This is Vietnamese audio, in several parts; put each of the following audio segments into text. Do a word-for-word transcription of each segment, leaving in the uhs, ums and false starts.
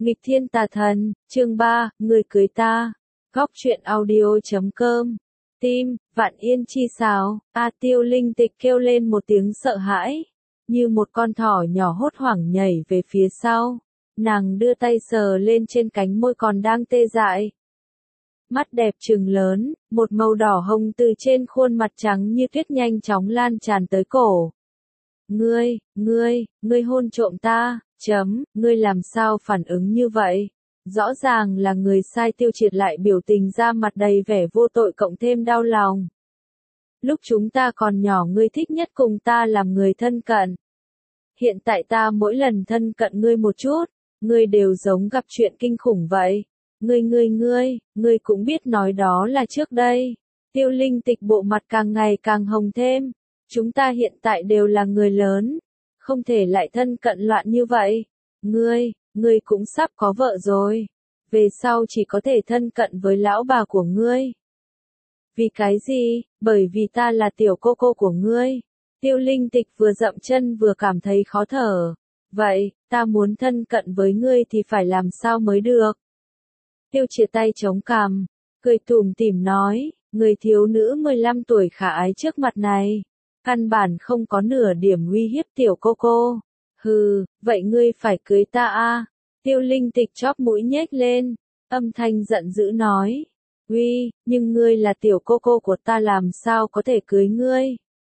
Nghịch thiên tà thần, chương ba, người cưới ta. Góc truyện audio chấm com. Tim, vạn yên chi sào, A Tiêu Linh Tịch kêu lên một tiếng sợ hãi, như một con thỏ nhỏ hốt hoảng nhảy về phía sau. Nàng đưa tay sờ lên trên cánh môi còn đang tê dại. Mắt đẹp trừng lớn, một màu đỏ hồng từ trên khuôn mặt trắng như tuyết nhanh chóng lan tràn tới cổ. Ngươi, ngươi, ngươi hôn trộm ta, chấm, ngươi làm sao phản ứng như vậy? Rõ ràng là người sai. Tiêu Triệt lại biểu tình ra mặt đầy vẻ vô tội cộng thêm đau lòng. Lúc chúng ta còn nhỏ ngươi thích nhất cùng ta làm người thân cận. Hiện tại ta mỗi lần thân cận ngươi một chút, ngươi đều giống gặp chuyện kinh khủng vậy. Ngươi ngươi ngươi, ngươi cũng biết nói đó là trước đây. Tiêu Linh Tịch bộ mặt càng ngày càng hồng thêm. Chúng ta hiện tại đều là người lớn, không thể lại thân cận loạn như vậy. Ngươi, ngươi cũng sắp có vợ rồi. Về sau chỉ có thể thân cận với lão bà của ngươi. Vì cái gì? Bởi vì ta là tiểu cô cô của ngươi. Tiêu Linh Tịch vừa dậm chân vừa cảm thấy khó thở. Vậy, ta muốn thân cận với ngươi thì phải làm sao mới được? Tiêu Triệt tay chống cằm, cười tủm tỉm nói, người thiếu nữ mười lăm tuổi khả ái trước mặt này, căn bản không có nửa điểm uy hiếp tiểu cô cô. Hừ, vậy ngươi phải cưới ta a? Tiêu Linh Tịch chóp mũi nhếch lên, âm thanh giận dữ nói. Uy, nhưng ngươi là tiểu cô cô của ta làm sao có thể cưới ngươi?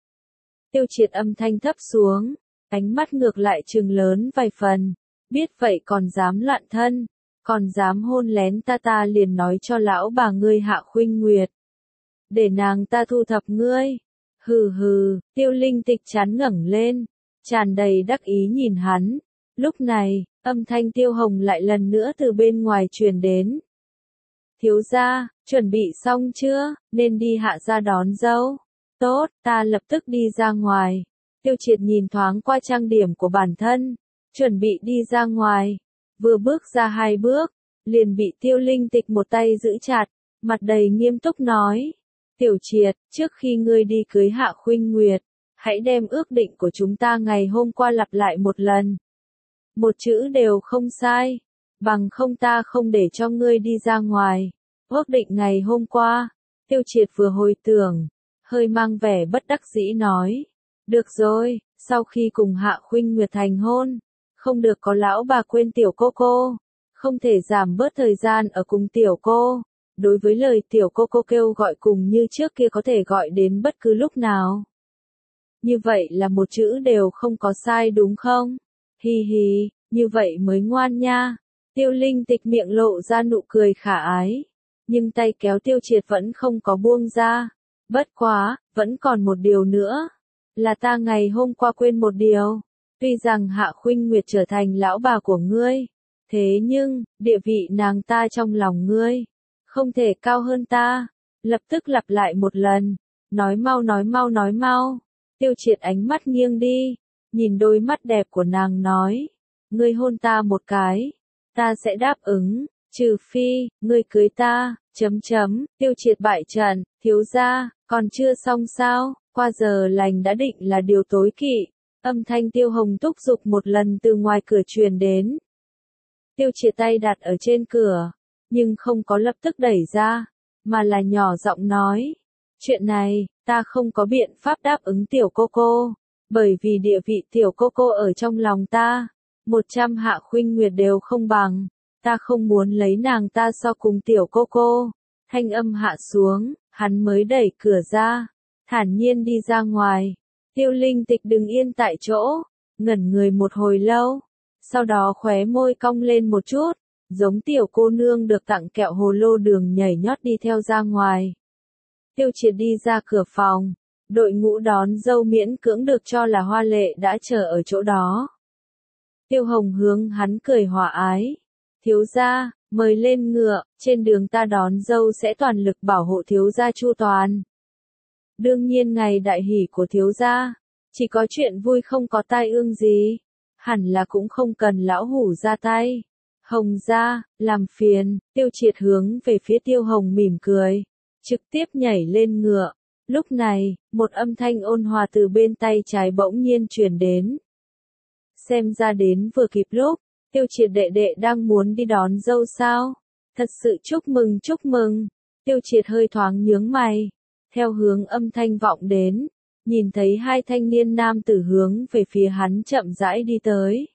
Tiêu Triệt âm thanh thấp xuống, ánh mắt ngược lại trừng lớn vài phần. Biết vậy còn dám loạn thân, còn dám hôn lén ta ta liền nói cho lão bà ngươi Hạ Khuynh Nguyệt. Để nàng ta thu thập ngươi. Hừ hừ, Tiêu Linh Tịch chán ngẩng lên, tràn đầy đắc ý nhìn hắn. Lúc này, âm thanh Tiêu Hồng lại lần nữa từ bên ngoài truyền đến. Thiếu gia, chuẩn bị xong chưa, nên đi hạ gia đón dâu. Tốt, ta lập tức đi ra ngoài. Tiêu Triệt nhìn thoáng qua trang điểm của bản thân, chuẩn bị đi ra ngoài. Vừa bước ra hai bước, liền bị Tiêu Linh Tịch một tay giữ chặt, mặt đầy nghiêm túc nói. Tiểu Triệt, trước khi ngươi đi cưới Hạ Khuynh Nguyệt, hãy đem ước định của chúng ta ngày hôm qua lặp lại một lần. Một chữ đều không sai, bằng không ta không để cho ngươi đi ra ngoài. Ước định ngày hôm qua, Tiêu Triệt vừa hồi tưởng, hơi mang vẻ bất đắc dĩ nói. Được rồi, sau khi cùng Hạ Khuynh Nguyệt thành hôn, không được có lão bà quên tiểu cô cô, không thể giảm bớt thời gian ở cùng tiểu cô. Đối với lời tiểu cô cô kêu gọi cùng như trước kia có thể gọi đến bất cứ lúc nào. Như vậy là một chữ đều không có sai đúng không? Hi hi, như vậy mới ngoan nha. Tiêu Linh Tịch miệng lộ ra nụ cười khả ái, nhưng tay kéo Tiêu Triệt vẫn không có buông ra. Bất quá, vẫn còn một điều nữa, là ta ngày hôm qua quên một điều. Tuy rằng Hạ Khuynh Nguyệt trở thành lão bà của ngươi, thế nhưng, địa vị nàng ta trong lòng ngươi không thể cao hơn ta. Lập tức lặp lại một lần, nói mau nói mau nói mau. Tiêu Triệt ánh mắt nghiêng đi, nhìn đôi mắt đẹp của nàng nói. Ngươi hôn ta một cái, ta sẽ đáp ứng, trừ phi, ngươi cưới ta, chấm chấm. Tiêu Triệt bại trận, thiếu gia, còn chưa xong sao, qua giờ lành đã định là điều tối kỵ. Âm thanh Tiêu Hồng thúc giục một lần từ ngoài cửa truyền đến. Tiêu Triệt tay đặt ở trên cửa, nhưng không có lập tức đẩy ra, mà là nhỏ giọng nói. Chuyện này, ta không có biện pháp đáp ứng tiểu cô cô, bởi vì địa vị tiểu cô cô ở trong lòng ta, một trăm Hạ Khuynh Nguyệt đều không bằng, ta không muốn lấy nàng ta so cùng tiểu cô cô. Thanh âm hạ xuống, hắn mới đẩy cửa ra, thản nhiên đi ra ngoài. Tiêu Linh Tịch đứng yên tại chỗ, ngẩn người một hồi lâu, sau đó khóe môi cong lên một chút, giống tiểu cô nương được tặng kẹo hồ lô đường nhảy nhót đi theo ra ngoài. Tiêu Triệt đi ra cửa phòng, đội ngũ đón dâu miễn cưỡng được cho là hoa lệ đã chờ ở chỗ đó. Tiêu Hồng hướng hắn cười hòa ái. Thiếu gia, mời lên ngựa, trên đường ta đón dâu sẽ toàn lực bảo hộ thiếu gia chu toàn. Đương nhiên ngày đại hỷ của thiếu gia, chỉ có chuyện vui không có tai ương gì, hẳn là cũng không cần lão hủ ra tay. Hồng gia, làm phiền. Tiêu Triệt hướng về phía Tiêu Hồng mỉm cười, trực tiếp nhảy lên ngựa. Lúc này, một âm thanh ôn hòa từ bên tay trái bỗng nhiên truyền đến. Xem ra đến vừa kịp lúc, Tiêu Triệt đệ đệ đang muốn đi đón dâu sao? Thật sự chúc mừng chúc mừng. Tiêu Triệt hơi thoáng nhướng mày. Theo hướng âm thanh vọng đến, nhìn thấy hai thanh niên nam tử hướng về phía hắn chậm rãi đi tới.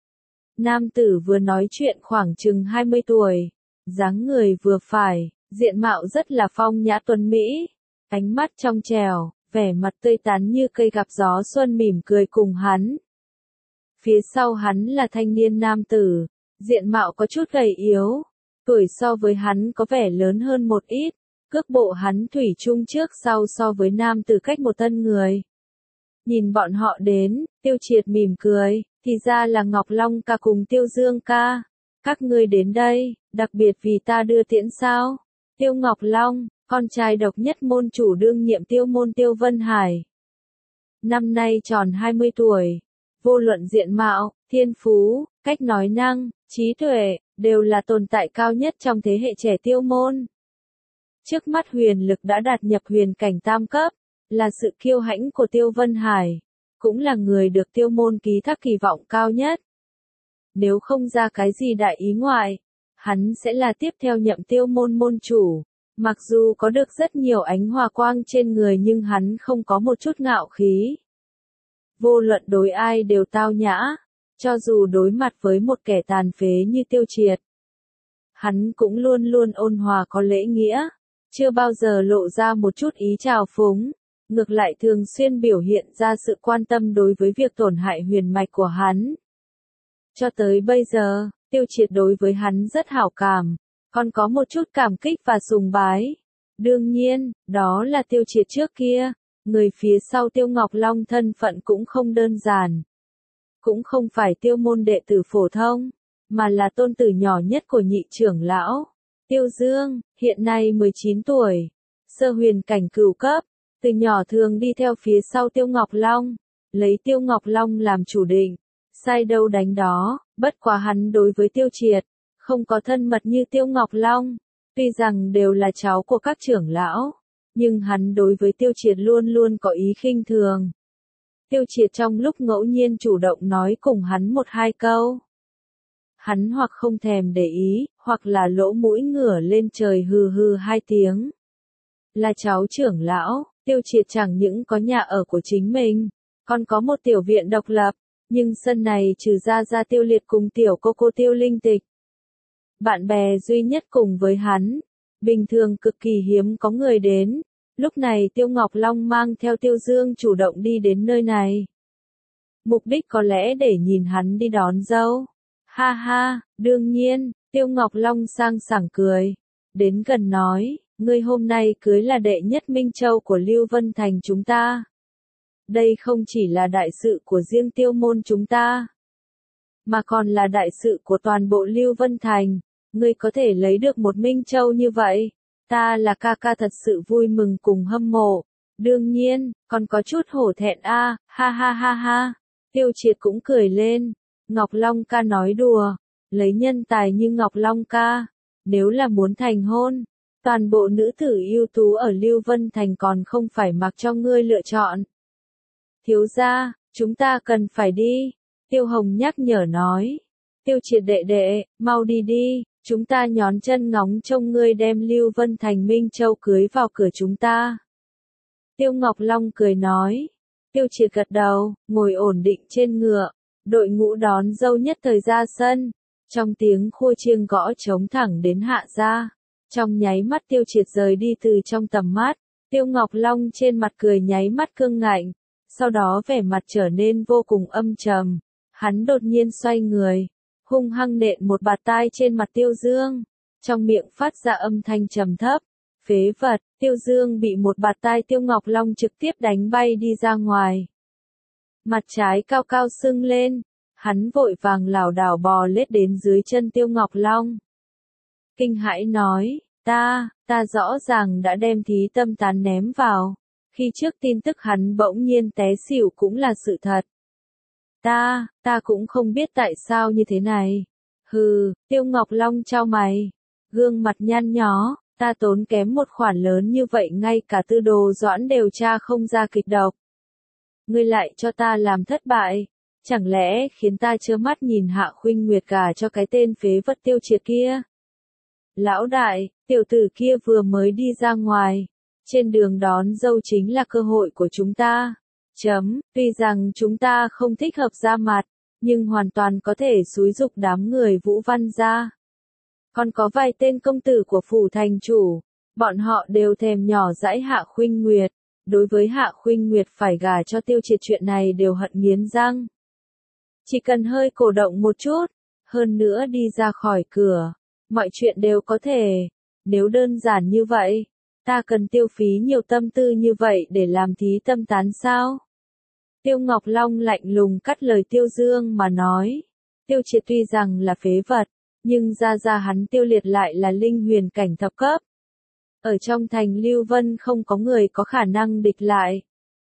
Nam tử vừa nói chuyện khoảng chừng hai mươi tuổi, dáng người vừa phải, diện mạo rất là phong nhã tuấn mỹ, ánh mắt trong trẻo, vẻ mặt tươi tắn như cây gặp gió xuân mỉm cười cùng hắn. Phía sau hắn là thanh niên nam tử, diện mạo có chút gầy yếu, tuổi so với hắn có vẻ lớn hơn một ít, cước bộ hắn thủy chung trước sau so với nam tử cách một tân người. Nhìn bọn họ đến, Tiêu Triệt mỉm cười, thì ra là Ngọc Long ca cùng Tiêu Dương ca. Các ngươi đến đây, đặc biệt vì ta đưa tiễn sao? Tiêu Ngọc Long, con trai độc nhất môn chủ đương nhiệm Tiêu môn Tiêu Vân Hải. Năm nay tròn hai mươi tuổi, vô luận diện mạo, thiên phú, cách nói năng, trí tuệ, đều là tồn tại cao nhất trong thế hệ trẻ Tiêu môn. Trước mắt huyền lực đã đạt nhập huyền cảnh tam cấp, là sự kiêu hãnh của Tiêu Vân Hải, cũng là người được Tiêu môn ký thác kỳ vọng cao nhất. Nếu không ra cái gì đại ý ngoại, hắn sẽ là tiếp theo nhậm Tiêu môn môn chủ. Mặc dù có được rất nhiều ánh hòa quang trên người nhưng hắn không có một chút ngạo khí. Vô luận đối ai đều tao nhã, cho dù đối mặt với một kẻ tàn phế như Tiêu Triệt. Hắn cũng luôn luôn ôn hòa có lễ nghĩa, chưa bao giờ lộ ra một chút ý trào phúng, ngược lại thường xuyên biểu hiện ra sự quan tâm đối với việc tổn hại huyền mạch của hắn. Cho tới bây giờ, Tiêu Triệt đối với hắn rất hảo cảm, còn có một chút cảm kích và sùng bái. Đương nhiên, đó là Tiêu Triệt trước kia, người phía sau Tiêu Ngọc Long thân phận cũng không đơn giản. Cũng không phải Tiêu môn đệ tử phổ thông, mà là tôn tử nhỏ nhất của nhị trưởng lão. Tiêu Dương, hiện nay mười chín tuổi, sơ huyền cảnh cửu cấp, từ nhỏ thường đi theo phía sau Tiêu Ngọc Long, lấy Tiêu Ngọc Long làm chủ định, sai đâu đánh đó, bất quá hắn đối với Tiêu Triệt, không có thân mật như Tiêu Ngọc Long, tuy rằng đều là cháu của các trưởng lão, nhưng hắn đối với Tiêu Triệt luôn luôn có ý khinh thường. Tiêu Triệt trong lúc ngẫu nhiên chủ động nói cùng hắn một hai câu. Hắn hoặc không thèm để ý, hoặc là lỗ mũi ngửa lên trời hừ hừ hai tiếng. Là cháu trưởng lão, Tiêu Triệt chẳng những có nhà ở của chính mình, còn có một tiểu viện độc lập, nhưng sân này trừ ra ra Tiêu Liệt cùng tiểu cô cô Tiêu Linh Tịch. Bạn bè duy nhất cùng với hắn, bình thường cực kỳ hiếm có người đến, lúc này Tiêu Ngọc Long mang theo Tiêu Dương chủ động đi đến nơi này. Mục đích có lẽ để nhìn hắn đi đón dâu. Ha ha, đương nhiên, Tiêu Ngọc Long sang sảng cười, đến gần nói, ngươi hôm nay cưới là đệ nhất Minh Châu của Lưu Vân Thành chúng ta. Đây không chỉ là đại sự của riêng Tiêu môn chúng ta, mà còn là đại sự của toàn bộ Lưu Vân Thành. Ngươi có thể lấy được một Minh Châu như vậy, ta là ca ca thật sự vui mừng cùng hâm mộ. Đương nhiên, còn có chút hổ thẹn a, à, ha ha ha ha. Tiêu Triệt cũng cười lên. Ngọc Long ca nói đùa, lấy nhân tài như Ngọc Long ca, nếu là muốn thành hôn, toàn bộ nữ tử ưu tú ở Lưu Vân Thành còn không phải mặc cho ngươi lựa chọn. Thiếu gia, chúng ta cần phải đi, Tiêu Hồng nhắc nhở nói. Tiêu Triệt đệ đệ, mau đi đi, chúng ta nhón chân ngóng trông ngươi đem Lưu Vân Thành Minh Châu cưới vào cửa chúng ta. Tiêu Ngọc Long cười nói. Tiêu Triệt gật đầu, ngồi ổn định trên ngựa. Đội ngũ đón dâu nhất thời ra sân, trong tiếng khua chiêng gõ trống thẳng đến hạ gia. Trong nháy mắt Tiêu Triệt rời đi từ trong tầm mắt, Tiêu Ngọc Long trên mặt cười nháy mắt cương ngạnh, sau đó vẻ mặt trở nên vô cùng âm trầm. Hắn đột nhiên xoay người, hung hăng nện một bạt tai trên mặt Tiêu Dương, trong miệng phát ra âm thanh trầm thấp. Phế vật, Tiêu Dương bị một bạt tai Tiêu Ngọc Long trực tiếp đánh bay đi ra ngoài. Mặt trái cao cao sưng lên, hắn vội vàng lảo đảo bò lết đến dưới chân Tiêu Ngọc Long. Kinh hãi nói, ta, ta rõ ràng đã đem thí tâm tán ném vào, khi trước tin tức hắn bỗng nhiên té xỉu cũng là sự thật. Ta, ta cũng không biết tại sao như thế này. Hừ, Tiêu Ngọc Long chau mày, gương mặt nhăn nhó, ta tốn kém một khoản lớn như vậy ngay cả Tư Đồ Doãn đều tra không ra kịch độc. Ngươi lại cho ta làm thất bại, Chẳng lẽ khiến ta trơ mắt nhìn Hạ Khuynh Nguyệt gả cho cái tên phế vật Tiêu Triệt kia? Lão đại, tiểu tử kia vừa mới đi ra ngoài. Trên đường đón dâu chính là cơ hội của chúng ta. Chấm, tuy rằng chúng ta không thích hợp ra mặt, nhưng hoàn toàn có thể xúi giục đám người Vũ Văn gia. Còn có vài tên công tử của phủ thành chủ, bọn họ đều thèm nhỏ dãi Hạ Khuynh Nguyệt. Đối với Hạ Khuynh Nguyệt phải gả cho Tiêu Triệt chuyện này đều hận nghiến răng. Chỉ cần hơi cổ động một chút, hơn nữa đi ra khỏi cửa, mọi chuyện đều có thể. Nếu đơn giản như vậy, ta cần tiêu phí nhiều tâm tư như vậy để làm thí tâm tán sao? Tiêu Ngọc Long lạnh lùng cắt lời Tiêu Dương mà nói. Tiêu Triệt tuy rằng là phế vật, nhưng gia gia hắn Tiêu Liệt lại là linh huyền cảnh thập cấp. Ở trong thành Lưu Vân không có người có khả năng địch lại.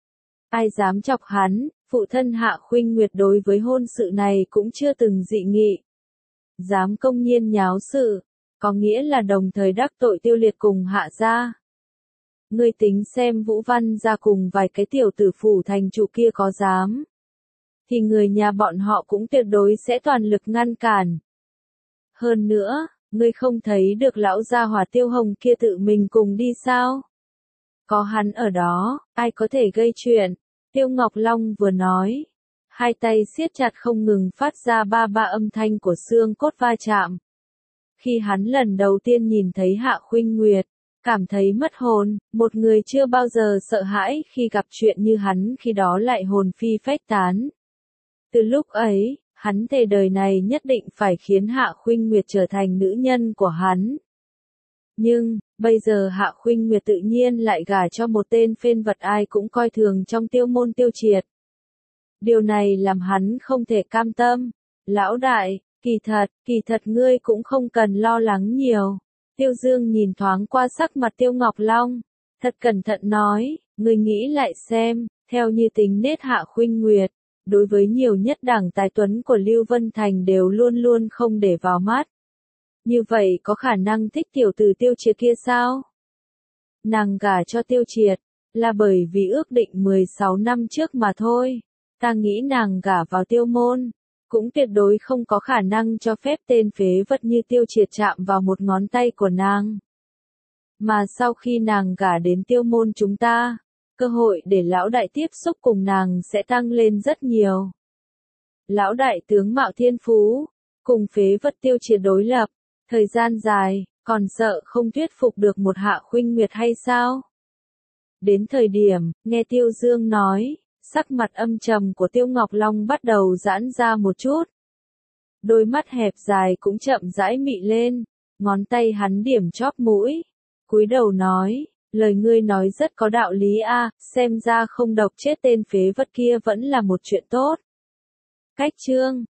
Ai dám chọc hắn, phụ thân Hạ Khuynh Nguyệt đối với hôn sự này cũng chưa từng dị nghị. Dám công nhiên nháo sự, có nghĩa là đồng thời đắc tội Tiêu Liệt cùng Hạ gia. Ngươi tính xem Vũ Văn gia cùng vài cái tiểu tử phủ thành chủ kia có dám, thì người nhà bọn họ cũng tuyệt đối sẽ toàn lực ngăn cản. Hơn nữa, ngươi không thấy được lão gia hỏa Tiêu Hồng kia tự mình cùng đi sao? Có hắn ở đó, ai có thể gây chuyện? Tiêu Ngọc Long vừa nói, hai tay siết chặt không ngừng phát ra ba ba âm thanh của xương cốt va chạm. Khi hắn lần đầu tiên nhìn thấy Hạ Khuynh Nguyệt, cảm thấy mất hồn, một người chưa bao giờ sợ hãi khi gặp chuyện như hắn khi đó lại hồn phi phách tán. Từ lúc ấy, hắn thề đời này nhất định phải khiến Hạ Khuynh Nguyệt trở thành nữ nhân của hắn. Nhưng, bây giờ Hạ Khuynh Nguyệt tự nhiên lại gả cho một tên phên vật ai cũng coi thường trong Tiêu môn Tiêu Triệt. Điều này làm hắn không thể cam tâm. Lão đại, kỳ thật, kỳ thật ngươi cũng không cần lo lắng nhiều. Tiêu Dương nhìn thoáng qua sắc mặt Tiêu Ngọc Long, thật cẩn thận nói, ngươi nghĩ lại xem, theo như tính nết Hạ Khuynh Nguyệt, đối với nhiều nhất đảng tài tuấn của Lưu Vân Thành đều luôn luôn không để vào mắt. Như vậy có khả năng thích tiểu tử Tiêu Triệt kia sao? Nàng gả cho Tiêu Triệt, là bởi vì ước định mười sáu năm trước mà thôi. Ta nghĩ nàng gả vào Tiêu môn, cũng tuyệt đối không có khả năng cho phép tên phế vật như Tiêu Triệt chạm vào một ngón tay của nàng. Mà sau khi nàng gả đến Tiêu môn chúng ta, cơ hội để lão đại tiếp xúc cùng nàng sẽ tăng lên rất nhiều. Lão đại tướng mạo thiên phú, cùng phế vật Tiêu Triệt đối lập, thời gian dài, còn sợ không thuyết phục được một Hạ Khuynh Nguyệt hay sao? Đến thời điểm, nghe Tiêu Dương nói, sắc mặt âm trầm của Tiêu Ngọc Long bắt đầu giãn ra một chút. Đôi mắt hẹp dài cũng chậm rãi mị lên, ngón tay hắn điểm chóp mũi, cúi đầu nói, lời ngươi nói rất có đạo lý a, xem ra không độc chết tên phế vật kia vẫn là một chuyện tốt. Cách chương